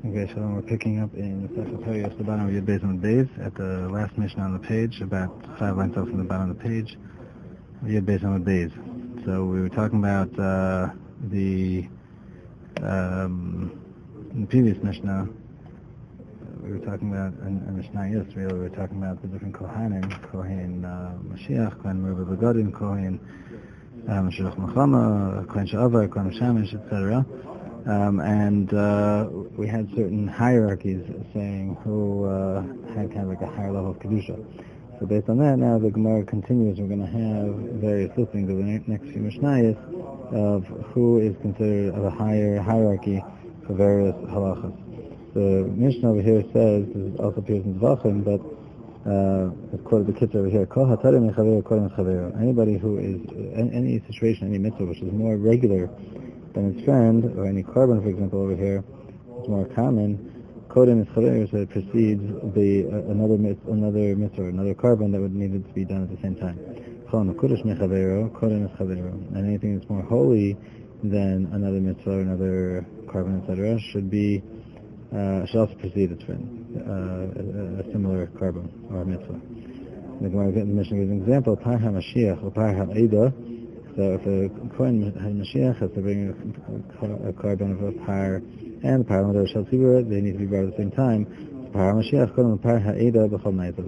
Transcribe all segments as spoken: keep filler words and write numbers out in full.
Okay, so we're picking up in Sefer Torah, the bottom of Yud Beis on Beis, at the last mission on the page, about five lines up from the bottom of the page, Yud Beis on Beis. So we were talking about uh, the, um, in the previous Mishnah, we were talking about, in, in Mishnah Yis, really, we were talking about the different Kohanim, Kohen uh, Mashiach, Kohen Merubah Begadim, Kohen Mashiach Mechama, Kohen Sha'avar, Kohen Shamish, et cetera. Um, and uh, we had certain hierarchies saying who uh, had kind of like a higher level of Kedusha. So based on that, now the Gemara continues. We're going to have various listings of the next few Mishnayos of who is considered of a higher hierarchy for various halachas. The Mishnah over here says, this also appears in Zvachim, but uh, it's quoted the kitzur over here, Kol hatarim mechaveru kodem chaveru. Anybody who is, in any situation, any mitzvah which is more regular than its friend, or any carbon, for example, over here, is more common. Kodem is chaveru, so it precedes the uh, another mit, another mitzvah, another carbon that would need to be done at the same time. Chol mekudesh mechaveru, kodem is chaveru. And anything that's more holy than another mitzvah, or another carbon, et cetera, should be uh, should also precede its friend, uh, a, a similar carbon or mitzvah. The Gemara in the Mishnah gives an example: Par HaMashiach or Par HaEida. So if a Kohen HaMashiach has to bring a, a carbon of a par and a par of a Shal Tzibur, they need to be brought at the same time. Par HaMashiach Kohen Par HaEida B'chol Ma'itav.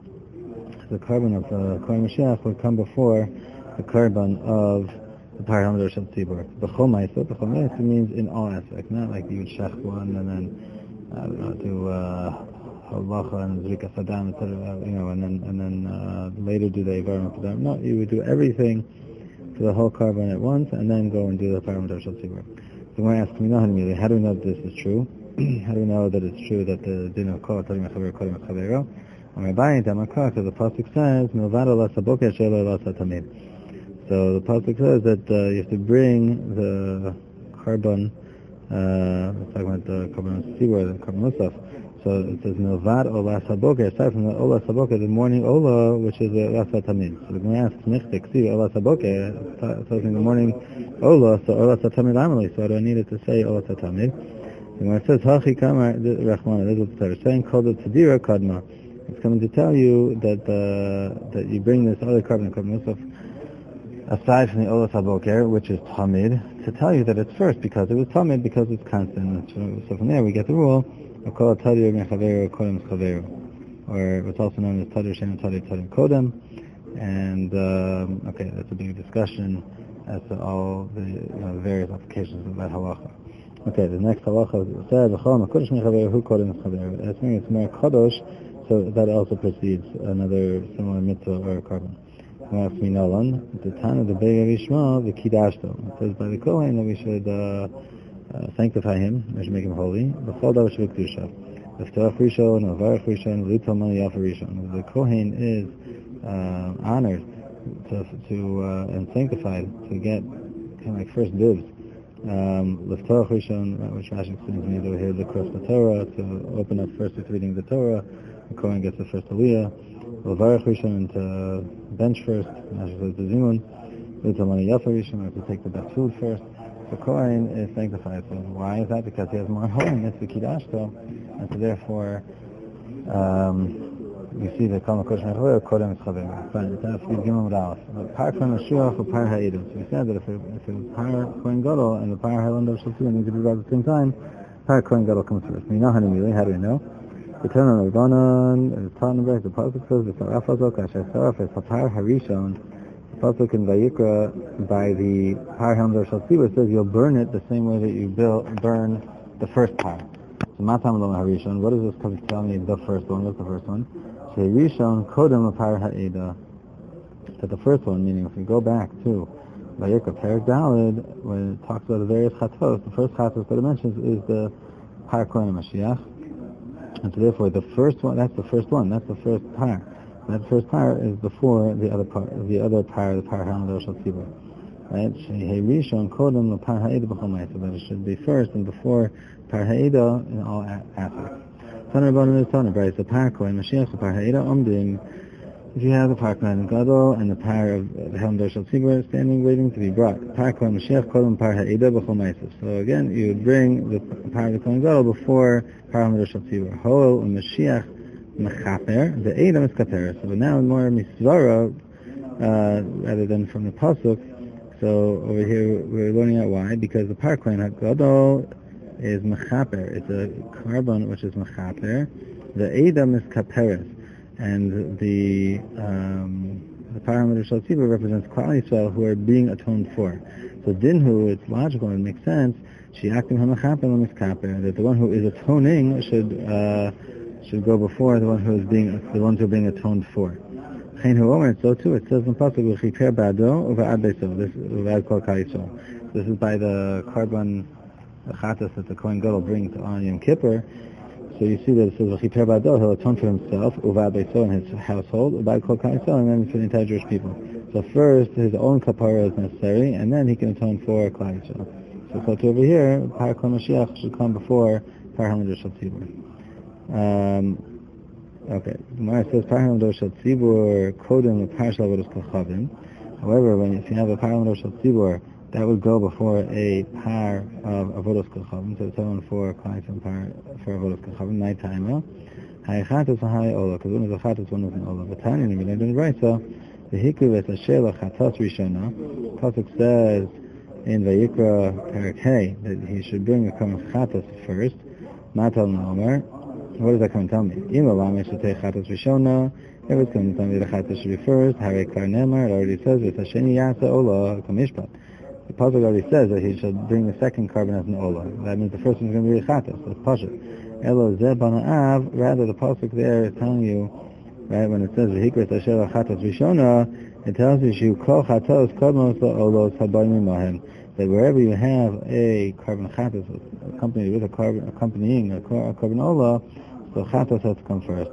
The carbon of the Kohen Mashiach would come before the carbon of the Par HaMador Shal Tzibur. B'chol Ma'itav, B'chol Ma'itav means in all aspects, not like you would shech one and then I don't know, do uh, halacha and zrika sadam, et cetera, you know, and then and then uh, later do the ivarim sadam. No, you would do everything for the whole carbon at once, and then go and do the paramount shal tzibur. So when I ask me, how do we know that this is true? How do we know that it's true that the din of kol tarim mechaver kodem mechavero? When we're buying it, because the pasuk says milvad ala saboker shelo ala satamid. So the pasuk says that uh, you have to bring the carbon. Uh, let's talk about the carbon tzibur, the carbon musaf. So it says milvad ola saboker. Aside from the ola saboker, the morning ola, which is the ola satamid. So the Gemara asks nichtek tzibur ola saboker. So in the morning ola, so ola satamid amali. So I don't need it to say ola satamid. And when it says hachi kamar rachmana, this is what it's saying. Called it tzidira kadma. It's coming to tell you that uh, that you bring this other carbon, carbon musaf, aside from the ola saboker, which is tamid, to tell you that it's first because it was tamid, because it's constant. So from there we get the rule. Or what's also known as Tadir Shem and Tadir Tadir Kodem. And, um, okay, that's a big discussion as to all the you know, various applications of that halacha. Okay, the next halacha said, That's meaning it's more kadosh, so that also precedes another similar mitzvah or carbon. The time of the Bega Vishma, the Kidashto. It says by the Kohen that we should uh, Uh, sanctify him, we should make him holy. The Kohen is uh, honored to, to uh, and sanctified to get kind of like first dibs. L'ftorach rishon, which Rashi explains means over here, the cross the Torah, to open up first with reading the Torah. The Kohen gets the first aliyah. L'varach rishon, and to bench first. Rashi says the zimun. L'tamani yafa rishon, or to take the best food first. The Kohen is sanctified. So why is that? Because he has more holiness, the Kidashto, and so therefore um, you see the Kol Makodesh Mechaver, Kodem is Chaver. Fine, it's after Gimel Ralph. But Par Kohen Mashiach or Par Ha'edim. So we said that if it, if it was Par Kohen Gadol and the Par Ha'edim of Shaltu need to be brought at the same time, Par Kohen Gadol comes first. We know how to do how do we know? The Torah on Rabbanon, the Tanakh, the Pasuk says, the Saraf Azok, Asher Saraf, it's Par Harishon. Pasuk in Vayikra by the Par HaMador Shal Tzibur says you'll burn it the same way that you build, burn the first par. So Matam Lo Harishon, what does this pasuk tell me? The first one, what's the first one? Rishon Kodem Par Ha'eda. That the first one, meaning if we go back to Vayikra Perek Daled, when it talks about the various chatos, the first chatos that it mentions is the Par Kohen Mashiach, and so therefore the first one, that's the first one, that's the first par. That first par is before the other part, the other par, the Par HaMador Shal Tzibur. Right? Shehei Rishon Kodem the Par Ha'eda B'chol Ma'asav. That it should be first and before Par Ha'eda in all aspects. Tanur Rabbanan is Tanur, right? The Par Kohen Mashiach, the Par Ha'eda, Omdim if you have the Par Kohen Gadol and the Par of the Helm Dor Shel Tzibur standing waiting to be brought, Par Kohen Mashiach Kodem Par Ha'eda B'chol Ma'asav. So again, you would bring the Par of the Kohen Gadol before Par Helm Dor Shel Tzibur. Hol Mashiach Mechaper, the Eda Miskaper. So now more Misvara, uh, rather than from the Pasuk. So over here we're learning out why, because the Par Kohen Gadol is Mechaper. It's a carbon which is Mechaper. The Eda Miskaperes. And the um, the Paramount Shel Tzibur represents Klal Yisrael who are being atoned for. So Dinhu, it's logical and it makes sense. Shi'akim ha'mechaper l'miskaper, that the one who is atoning should uh, should go before the one who is being the ones who are being atoned for. Chen hu omer, so too it says in pasuk v'chiper ba'ado uva'ad beiso. This uva'ad kol Klal Yisrael. This is by the carbon the chatas that the Kohen Gadol brings on Yom Kippur. So you see that it says v'chiper ba'ado, he'll atone for himself, uva'ad beiso, in his household, uva'ad kol Klal Yisrael, and then for the entire Jewish people. So first his own kapara is necessary, and then he can atone for Klal Yisrael. So, so to over here, Par Kohen Mashiach should come before Par Helm Dor Shel Tzibur. Um, okay, the Gemara says Par Helm Dor Shel Tzibur kodem Par Shel Avodos Kochavim. However, when if you have a Par Helm Dor Shel Tzibur, that would go before a par of Avodos Kochavim, so atone for Klal Yisrael par for Avodos Kochavim. Night time. Hayachatos v'hay ola, because one is a chatos, one is an ola. But Tanya, we learned in the Brayso, the hikuv et asher lachatos rishona. Pasuk says in Vayikra Perek Hey that he should bring a korban chatos first. Matal Naomer. What does that come and tell me? If it's going to tell me the chatos should be first, Hare Klar Nemar, it already says, V'tasheni Yasa Ola Kamishpat. The Pasuk already says that he should bring the second carbon as an Ola. That means the first one is going to be a chatos. That's Pasuk. Elo Zeh Bana'av, rather the Pasuk there is telling you, right, when it says V'hikra Tasher Chatos Rishona, it tells you you call chatos kodmos olos habayim mahem, that wherever you have a carbon chatos accompanied with a carbon accompanying a, a carbon ola, so chatos has to come first.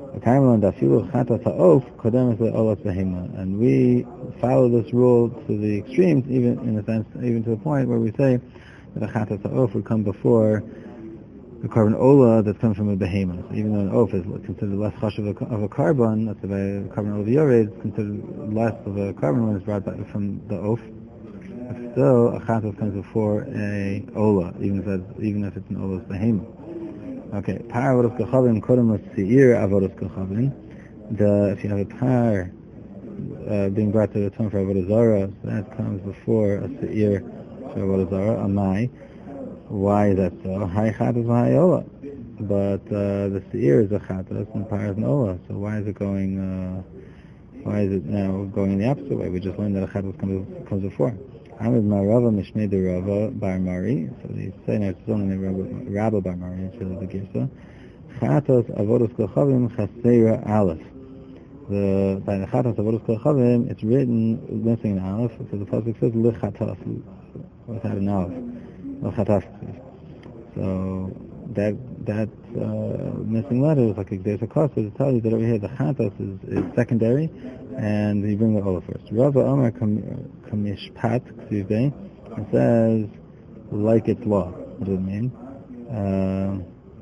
And we follow this rule to the extremes, even in a sense, even to the point where we say that a chatos ha'of would come before the carbon ola that comes from a behemoth. So even though an oaf is considered less hush of a, of a carbon, that's why a carbon ola yored is considered less of a carbon when it's brought back from the oaf. But still, a chatos comes before a ola, even if it's, even if it's an ola's behemoth. Okay, par avodos kochavim kodem l'seir avodos kochavim. The if you have a par uh, being brought to the tone for avodah zarah, so that comes before a seir for avodah zarah, a mai. Why is that so? Hai chatos v'hai ola. But uh, the seir is a chatos and par is an ola. So why is it going? Uh, why is it now going the opposite way? We just learned that a chatos comes comes before. Amid Marava Mishnei de Rava Bar Mari. So they say now it's only Rabba Bar Mari. It's really the Girsa. Chatos avodos kochavim chaseira aleph. The by the chatos avodos kochavim, it's written missing an aleph. So the pasuk says lechatos without an aleph. Lechatos. So that that uh, missing letter is like a, there's a cost to tell you that over here the chatos is, is secondary, and you bring the ola first. Rava Amar Kamishpat, excuse me, it says like its law. What does it mean? Uh,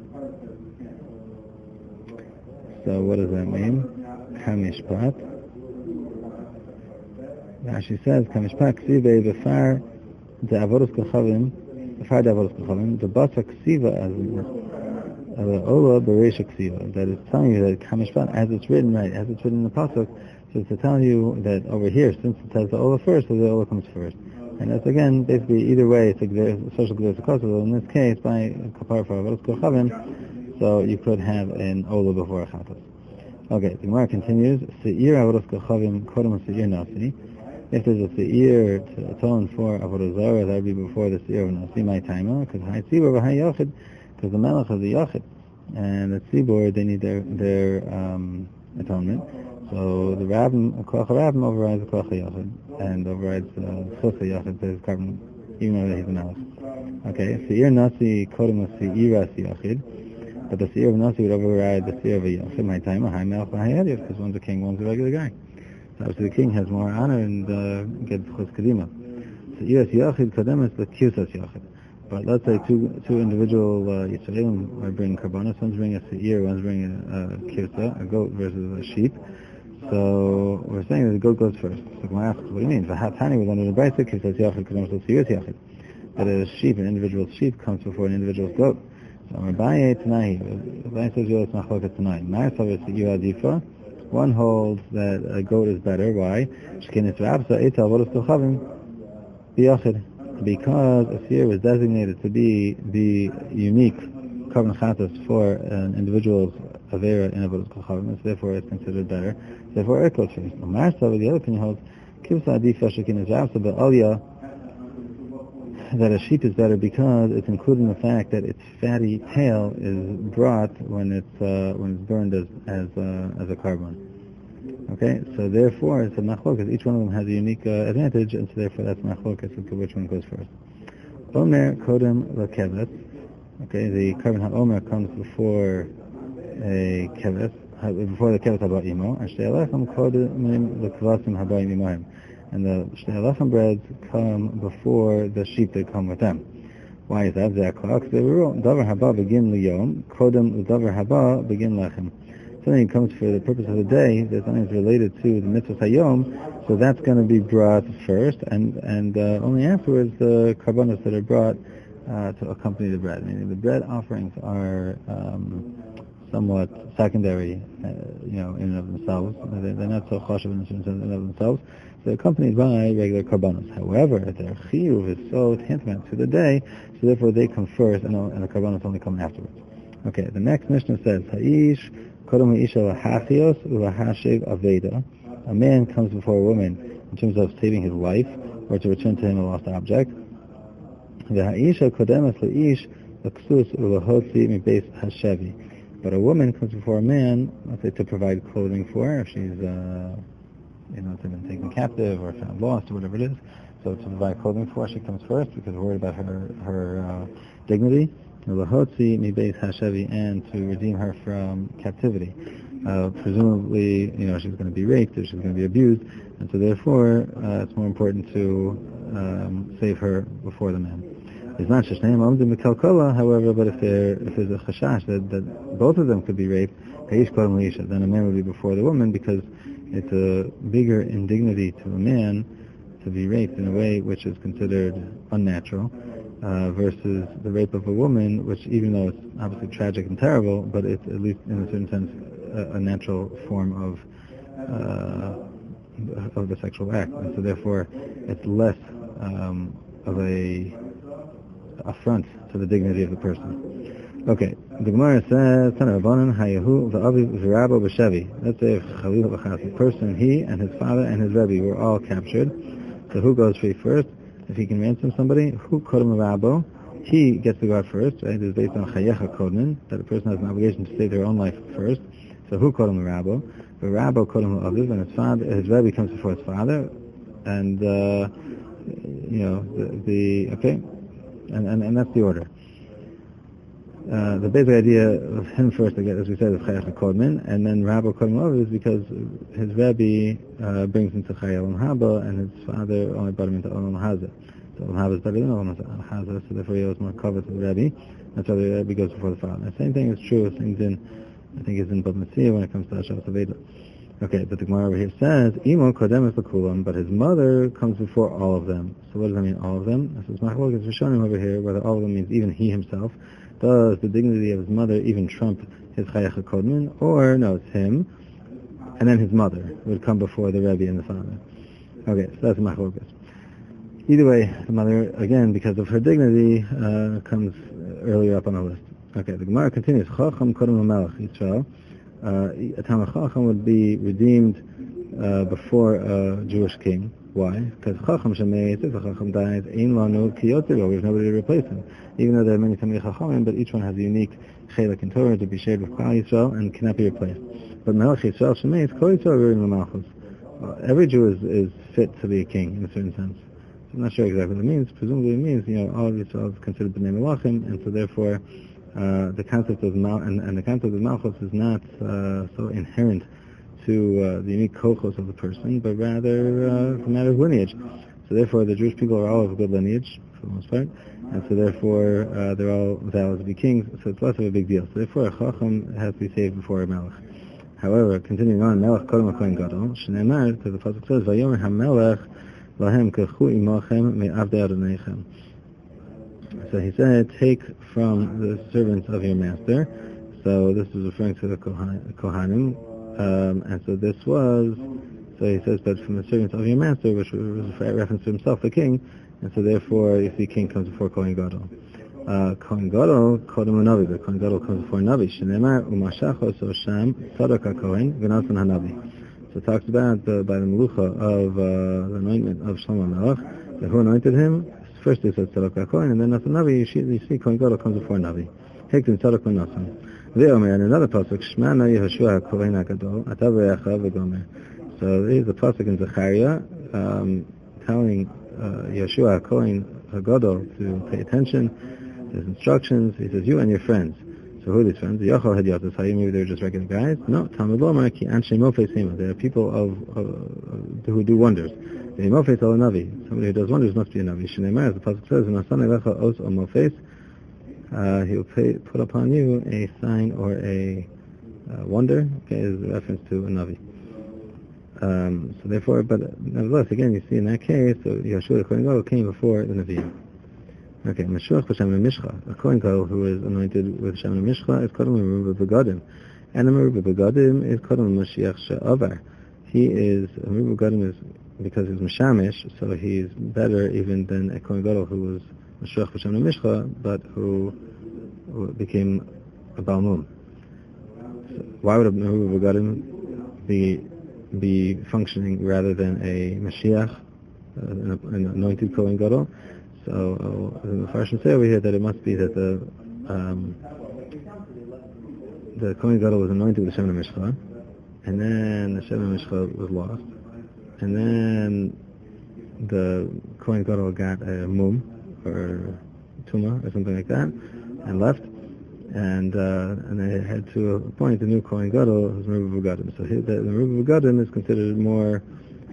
so what does that mean? Kamishpat. Rashi says Kamishpat ksive b'far the avodos kochavim. The basa ksiva as the ola bereisha ksiva, that is telling you that kamishpat, as it's written, right, as it's written in the pasuk, so it's to tell you that over here, since it says the ola first, so the ola comes first. And that's again, basically, either way, it's a social gzera kosa. In this case, by kapar for avodos kochavim, so you could have an ola before a chatos. Okay, the Gemara continues. Seir avodos kochavim kodem seir nasi. If there's a seir to atone for avodah zarah, that would be before the seir of nasi, my timer, because high tzibur v'high yachid, because the melech is the yachid, and the tzibur they need their their um, atonement. So the rabbin, koach rabbin overrides the koach yachid, and overrides the chus yachid, his carbon, even though he's an alef. Okay, seir nasi kodem seir yachid, but the seir of nasi would override the seir of a yachid, my timer, high melech v'high yachid, because one's a king, one's a regular guy. Obviously, the king has more honor and uh, gets chus kadima. So yes, yachid kadem is the kiusas yachid. But let's say two two individual uh, yisraelim are bringing karbanos. One's bringing a seir, one's bringing a, a kiusa, a goat versus a sheep. So we're saying that the goat goes first. So Gemara asks, what do you mean? The Hatani was under the Brisa, he says Yachid, Yachid. That a sheep, an individual's sheep, comes before an individual's goat. So Rabbi Tanahi, Rabbi says it's Machlokas tonight. One holds that a goat is better. Why? Because a seer was designated to be the unique carbon chatas for an individual's avera in a Avodas Kochavim, so therefore it's considered better. Therefore, it goes first. Marsa, the other opinion holds, that a sheep is better because it's included in the fact that its fatty tail is brought when it's uh, when it's burned as as uh, as a carbon. Okay, so therefore it's a machlokas. Each one of them has a unique uh, advantage, and so therefore that's machlokas as to which one goes first. Omer kodem lekevet. Okay, the carbon ha-omer comes before a kevet, before the kevet haba imo. And shtei alechem kodem lekvasim haba imohim. And the shtei alechem breads come before the sheep that come with them. Why is that? Because they were davar haba begin liyom, kodem davar haba begin lechem. Something comes for the purpose of the day, there's something that's related to the mitzvah hayom, so that's going to be brought first, and and uh, only afterwards the karbanos that are brought uh, to accompany the bread. Meaning the bread offerings are um, somewhat secondary, uh, you know, in and of themselves. They're, they're not so chashuv in and of themselves. They're accompanied by regular karbanos. However, their chiyuv is so tantamount to the day, so therefore they come first, and, and the karbanos only come afterwards. Okay, the next Mishnah says, Ha'ish a man comes before a woman in terms of saving his life or to return to him a lost object. But a woman comes before a man, let's say, to provide clothing for her if she's, uh, you know, been taken captive or found lost or whatever it is. So to provide clothing for her, she comes first because we're worried about her her uh, dignity. And to redeem her from captivity. Uh, presumably, you know, she's going to be raped or she's going to be abused, and so therefore uh, it's more important to um, save her before the man. It's not shashneim, however, but if there if there's a chashash that, that both of them could be raped, then a man would be before the woman because it's a bigger indignity to a man to be raped in a way which is considered unnatural. Uh, versus the rape of a woman, which even though it's obviously tragic and terrible, but it's at least in a certain sense a, a natural form of uh, of the sexual act, and so therefore it's less um, of a affront to the dignity of the person. Okay, the Gemara says, let's say if the person, he and his father and his Rebbe were all captured, so who goes free first? If he can ransom somebody, who kodem rabo, he gets to go out first, right? It's based on chayecha kodmin, that a person has an obligation to save their own life first. So who kodem rabo? The rabo kodem aviv, and his father, his rebbe comes before his father, and uh, you know the, the okay, and, and and that's the order. Uh, the basic idea of him first, again, as we said, is chayecha kodmin, and then rabo kodem aviv is because his rebbe uh, brings him to chayel haba, and his father only brought him into olam hazeh. So olam haba is better than olam hazeh, so therefore he owes more cover to the rebbe. That's why the rebbe goes before the father. The same thing is true as things in, I think, is in Bab Metzia when it comes to Hashavas Aveda. Okay, but the Gemara over here says, Imo kodemes l'kulam, but his mother comes before all of them. So what does that mean, all of them? This is Machlokes Rishonim over here, whether all of them means even he himself. Does the dignity of his mother even trump his chayecha kodmin, or no, it's him, and then his mother would come before the Rebbe and the father. Okay, so that's Machlokes. Either way, the mother, again, because of her dignity, uh, comes earlier up on the list. Okay, the Gemara continues, Chacham kodem l'melech Yisrael. Uh, a Talmid Chacham would be redeemed uh, before a Jewish king. Why? Because Chacham Shemeis, if a Chacham dies, Ein Lanu Ki Yotzei, we have nobody to replace him. Even though there are many Talmidei Chachamim, but each one has a unique Chelek in Torah to be shared with Klal Yisrael and cannot be replaced. But Melech Yisrael Shemeis, Kol Yisrael Ruin L'Malchus. Every Jew is, is fit to be a king in a certain sense. So I'm not sure exactly what it means. Presumably it means, you know, all of Yisrael is considered B'nai Melachim, and so therefore uh, the concept of Mal and, and the concept of Malchus is not uh, so inherent to uh, the unique kochos of the person, but rather uh, a matter of lineage. So therefore, the Jewish people are all of good lineage, for the most part, and so therefore uh, they're all valid to be kings, so it's less of a big deal. So therefore, a Chacham has to be saved before a Melech. However, continuing on, Melech Kodem HaKohen Gadol, Shneimar, because the Pasuk says, Vayomer HaMelech Lahem Kechu Imachem Me'avdei Adoneichem. So he said, take from the servants of your master. So this is referring to the Kohanim. Um, and so this was, so he says, but from the servants of your master, which was a reference to himself, the king. And so therefore, you see, king comes before Kohen Gadol. Uh, Kohen Gadol, Kodem HaNavi, but Kohen Gadol comes before Navi. Shneimar Umashacho, so Sham, Tzadok HaKohen, V'Natan HaNavi. So it talks about uh, by the Melucha of uh, the anointment of Shlomo Melech, that who anointed him. First it says Tzadok HaKohen, and then Natan Navi, you see, you see Kohen Gadol comes before Navi. Hektin Tzadok HaNatan. Ve'omer, and another pasuk, Shema Na Yehoshua HaKohen HaGadol, Ata V'Echa V'Gomer. So there is a pasuk in Zechariah um, telling uh, Yeshua HaKohen HaGadol to pay attention. There's instructions. He says, you and your friends. So who are these friends? The Yochel Hadyatas. How you maybe they're just regular guys? No. Talmud Lomar Ki Anshe Mofei Sema. They are people of uh, who do wonders. The Mofei Ol Navi. Somebody who does wonders must be a Navi. Shneimar, as the pasuk says, V'Nasan Elecha Os O Mofei. Uh, he will pay, put upon you a sign or a uh, wonder. Okay, is a reference to a Navi. Um, so therefore, but nevertheless, again, you see in that case, so Yeshua the Kohen Gadol came before the Navi. Okay, Mashuach b'Shem Mishcha, a Kohen Gadol who is anointed with Shem Mishcha is Kodem Meruba Begadim, and a Meruba Begadim is Kodem Mashiach She'avar. He is a Meruba Begadim is because he's Mishamish, so he's better even than a Kohen Gadol who was Mashuach b'Shem Mishcha, but who, who became a Balmum. So why would a Meruba Begadim be be functioning rather than a Mashiach, uh, an, an anointed Kohen Gadol? So, uh, the Farshim say over here that it must be that the um, the Kohen Gadol was anointed with the Shem Mishcha, and then the Shem Mishcha was lost, and then the Kohen Gadol got a mum or tuma or something like that, and left, and uh, and they had to appoint a new Kohen Gadol who's Meruba Begadim. So the, the Meruba Begadim is considered more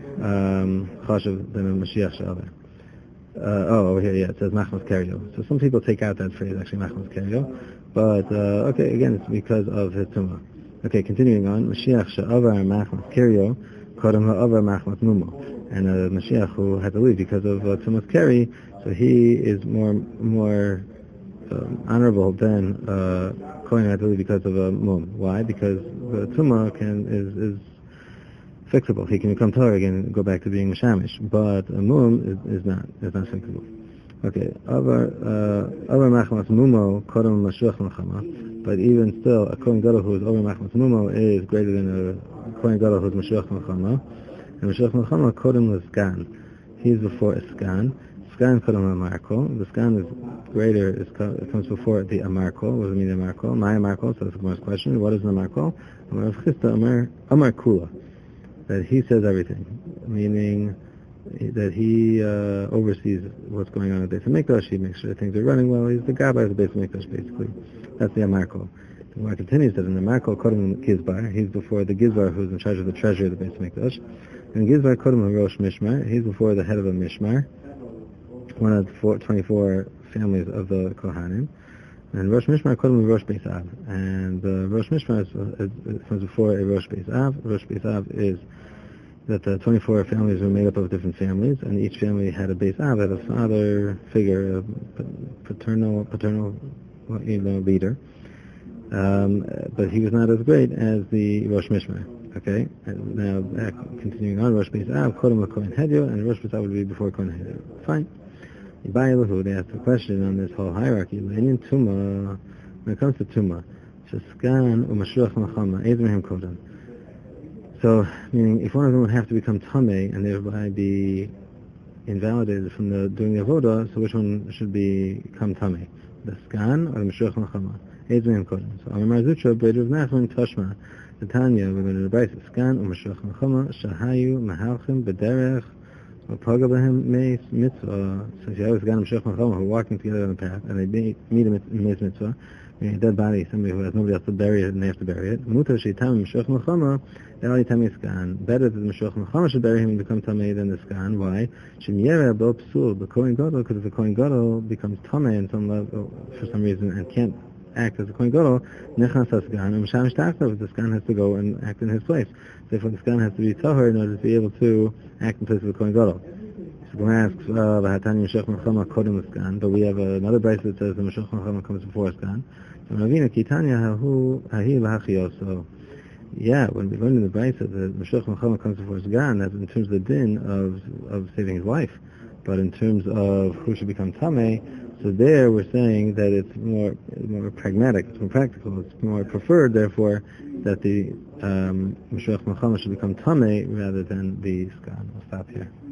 um, chashuv than a Mashiach She'avar. Uh, oh, over here, yeah, it says Machmas Kerio. So some people take out that phrase, actually, Machmas Kerio. But, uh, okay, again, it's because of his tumah. Okay, continuing on, Mashiach She'avar Machmas Kerio, Kodem Ha'avar Machmas Mumo. And uh, Mashiach who had to leave because of uh, Tumas Keri, so he is more more um, honorable than uh, Kohen who had to leave because of a mum. Why? Because the tumah can is is fixable. He can become Torah again and go back to being Mishamish. But a mum is, is not is not fixable. Okay. Avar Avar Machmas Mumo Kodem Mashuach Melchama. But even still, a Kohen Gadol who is over Machmas Mumo is greater than a Kohen Gadol who is Mashuach Melchama. And Mashuach Melchama Kodem was Sgan. He is before a Sgan. Sgan Kodem Amarko. The Sgan is greater. Is, it comes before the Amarko. What does it mean Amarko? My Amarko. So that's the first question. What is an Amarko? Amar Chista Amar Amar Kula. That he says everything, meaning that he uh, oversees what's going on at the Beis HaMikdash. He makes sure things are running well. He's the Gabbai of the Beis HaMikdash, basically. That's the Amarko. The Gemara continues that in the Amarko, Kodem Gizbar, he's before the Gizbar who's in charge of the treasury of the Beis HaMikdash. And Gizbar Kodem Rosh Mishmar, he's before the head of a Mishmar, one of the four, twenty-four families of the Kohanim. And Rosh Mishmar Kodem Rosh Beis Av. And uh, Rosh Mishmar is, is, is, comes before a Rosh Beis Av. Rosh Beis Av is that the twenty-four families were made up of different families, and each family had a Beis Av, had a father figure, a paternal, paternal you know, leader. Um, but he was not as great as the Rosh Mishmar. Okay? And now, uh, continuing on, Rosh Beis Av, Kodem Kohen Hedyo, and Rosh Beis Av would be before Kohen Hedyo. Fine. They asked a question on this whole hierarchy. When it comes to Tumah, Sheskan u'Mashuach Melchama, Ezraim Kodem. So, meaning, if one of them would have to become Tameh and thereby be invalidated from the doing the Avodah, so which one should become Tameh? The Skan or the Mashuach Melchama? Ezraim Kodem. So, Amar Zutra, Breder of Nachman, Tashma, the Tanya, we're going to replace Skan u'Mashuach Melchama, Shahayu, Mahalchim, Bederech, Mitzvah. So if you have a Sgan Mashuach Melchama who are walking together on the path, and they meet, meet him in Mez Mitzvah, meaning a dead body, somebody who has nobody else to bury it, and they have to bury it. Mutar Sheitam Mashuach Melchama, they're only Tamei Sgan. Better that the Mashuach Melchama should bury him and become Tamei than the Sgan. Why? Shem Yereh Bo Psul, the Kohen Gadol, because if the Kohen Gadol becomes Tamei in some level, for some reason, and can't act as a Kohen Gadol, Nechnas HaSgan, and Misham Shtachtov, the Sgan has to go and act in his place. Therefore, the Sgan has to be Tahor in order to be able to act in place of the Kohen Gadol. So Gemara asks, V'hatani Meshach Melchama Kodem Sgan, but we have another brayso that says the Meshach Melchama comes before Sgan. So Ravina Kitanya Hahu Hahi Lahachio. So yeah, when we learn in the brayso that the Meshach Melchama comes before Sgan, that's in terms of the din of of saving his life. But in terms of who should become Tameh, so there we're saying that it's more more pragmatic, it's more practical, it's more preferred, therefore, that the um, Meshach Melchama should become Tameh rather than the Sgan. I'll stop here.